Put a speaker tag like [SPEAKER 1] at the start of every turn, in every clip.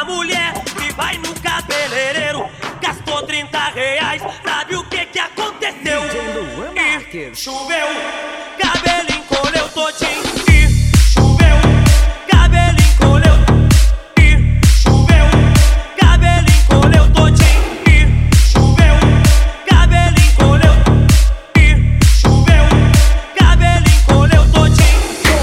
[SPEAKER 1] mulher que vai no cabeleireiro, gastou R$30, sabe o que que aconteceu? E choveu, cabelo encolheu todinho. E choveu, cabelo encolheu. E choveu, cabelo encolheu todinho. E choveu, cabelo encolheu. E choveu, cabelo encolheu todinho.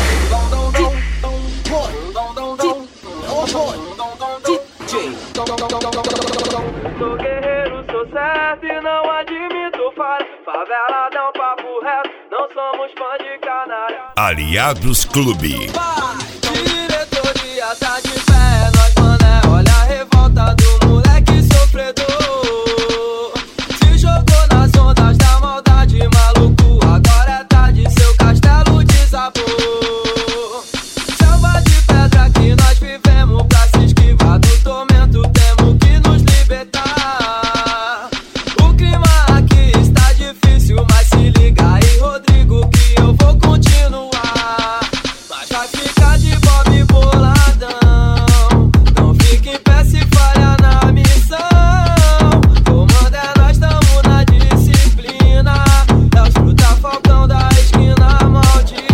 [SPEAKER 1] Sou guerreiro, sou certo e não admito falha. Favela dá um papo reto, não somos fã de canalha.
[SPEAKER 2] Aliados Clube.
[SPEAKER 3] Diretoria tá de pé, nós mané, olha a revolta do moleque sofredor. Se jogou nas ondas da maldade, maluco, agora é tarde, seu castelo desabou. Selva de pedra que nós vivemos, pra se esquivar do tormento temos que nos libertar. O clima aqui está difícil, mas se liga aí, Rodrigo, que eu vou continuar. Mas vai ficar de bob boladão, não fique em pé se falha na missão. Comando é nós, tamo na disciplina, é os fruta falcão da esquina maldita.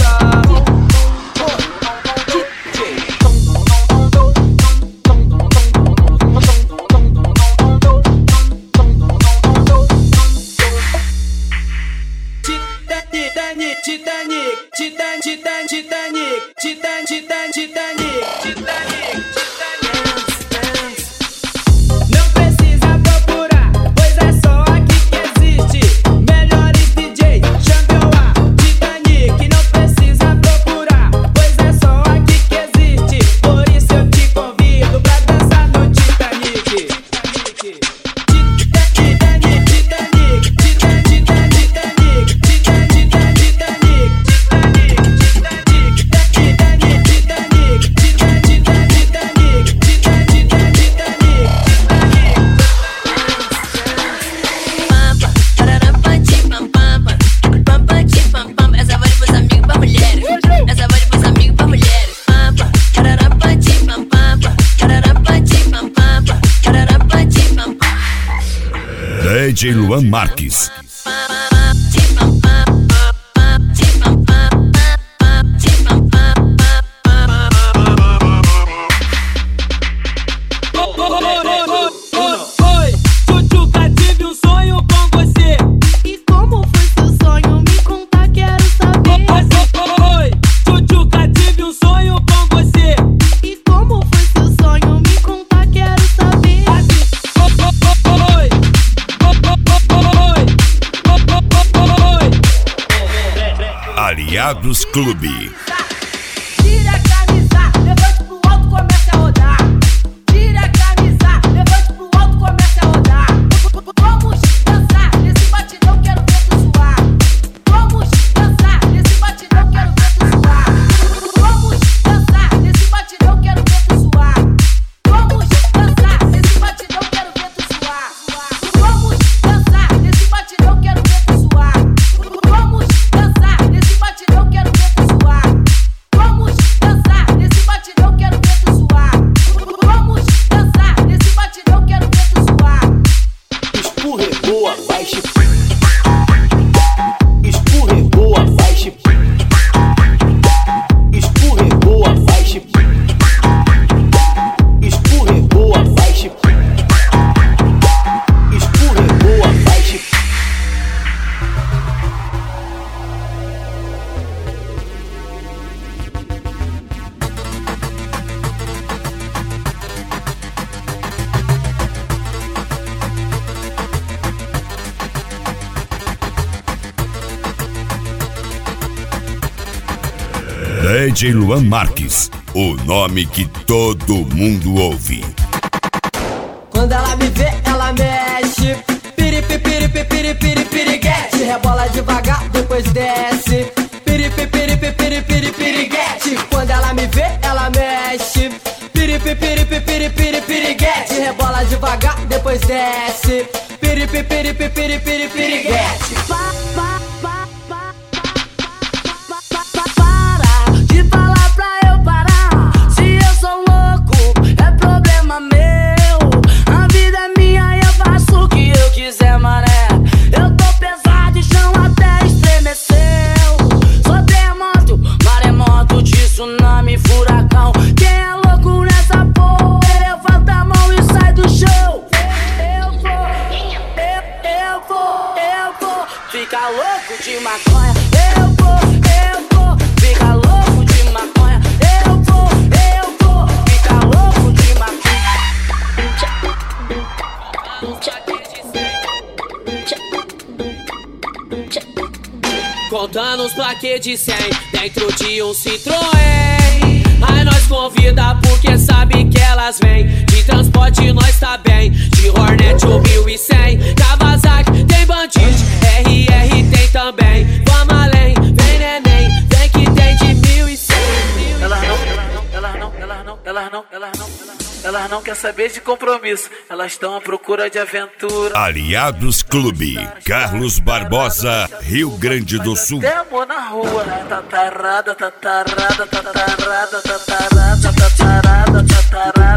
[SPEAKER 4] Não precisa procurar, pois é só aqui que existe melhores DJs, champion A, Titanic. Não precisa procurar, pois é só aqui que existe. Por isso eu te convido pra dançar no Titanic.
[SPEAKER 5] Essa vale pros amigos pra mulheres. Essa vale pros amigos pra mulheres.
[SPEAKER 2] DJ Luan Marques.
[SPEAKER 4] Oi, Tchutchuca, tive um sonho com você.
[SPEAKER 6] E como foi seu sonho? Me conta, quero saber.
[SPEAKER 4] Oi, Tchutchuca, tive um sonho com você.
[SPEAKER 6] E como foi seu sonho? Me conta, quero saber.
[SPEAKER 2] Aliados Clube.
[SPEAKER 7] Tira a camisa, levante pro alto, comece a rodar. Tira a camisa, levante pro alto, comece a rodar. Vamos dançar nesse batidão, quero ver tu suar. Vamos dançar nesse batidão, quero ver tu suar. Vamos dançar nesse batidão, quero ver tu suar. Vamos dançar nesse batidão, quero ver tu suar. Vamos dançar nesse batidão, quero ver tu suar. Vamos dançar nesse batidão, quero ver tu suar. Vamos dançar nesse batidão, quero ver tu suar. Vamos dançar nesse batidão, quero ver tu suar.
[SPEAKER 8] Escorregou, abaixe. Escorregou, abaixe. Escorregou, abaixe. Escorregou, abaixe. Escorregou, abaixe.
[SPEAKER 2] DJ Luan Marques. O nome que todo mundo ouve.
[SPEAKER 3] Quando ela me vê, ela mexe. Piripi, piripi, piripi, piriguete. Rebola devagar, depois desce. Piripi, piripi, piripi, piriguete. Quando ela me vê, ela mexe. Piripi, piripi, piripi, piriguete. Rebola devagar, depois desce. Piripi, piripi, piripi, piriguete.
[SPEAKER 6] Para de falar pra eu parar. Se eu sou louco, é problema
[SPEAKER 4] fica louco de maconha. Eu vou, fica louco de maconha. Eu vou, fica louco de maconha.
[SPEAKER 9] Contando os plaquês de 100 dentro de um Citroën. Aí nós convida porque sabe que elas vêm. De transporte nós tá bem, de Hornet ou 1100. Kawasaki tem Bandit, RR tem também. Vamos além, vem neném, vem que tem de 1100.
[SPEAKER 10] Elas não quer saber de compromisso, elas estão à procura de aventura.
[SPEAKER 2] Aliados Clube, Carlos Barbosa, Rio Grande do Sul.
[SPEAKER 10] Tem amor na rua, tatarada, tatarada, tatarada, tatarada, tatarada, tatarada.